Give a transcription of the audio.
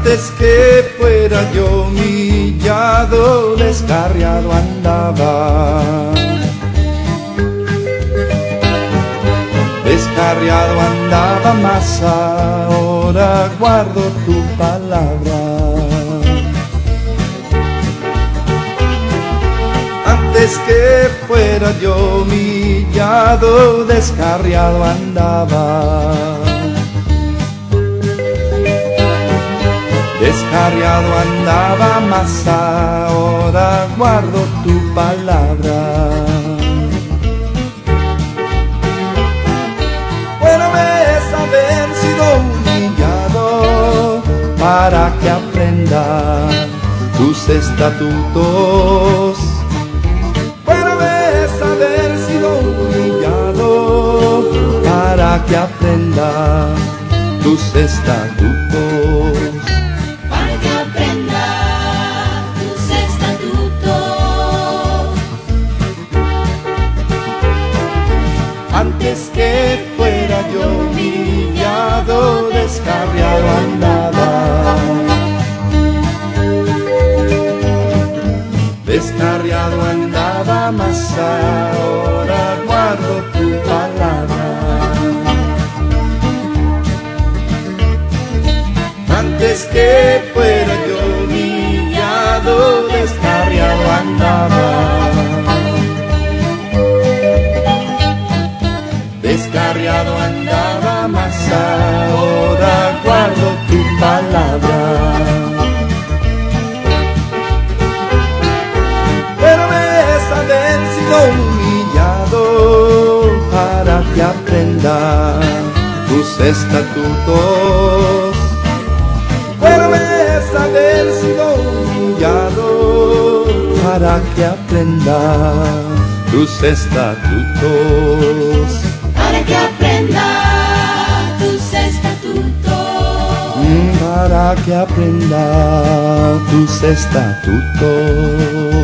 Antes que fuera yo humillado, descarriado andaba. Descarriado andaba, mas ahora guardo tu palabra. Antes que fuera yo humillado, descarriado andaba. Descarriado andaba, mas ahora guardo tu palabra. Bueno es haber sido humillado para que aprenda tus estatutos. Bueno es haber sido humillado para que aprenda tus estatutos. Antes que fuera yo humillado, descarriado andaba. Descarriado andaba, mas ahora guardo tu palabra. Antes que fuera yo humillado, descarriado andaba. Descarriado andaba, mas ahora guardo tu palabra. Pero es haber sido humillado para que aprenda tus estatutos. Pero es haber sido humillado para que aprenda tus estatutos. Para que aprenda tus estatutos. Para que aprenda tus estatutos.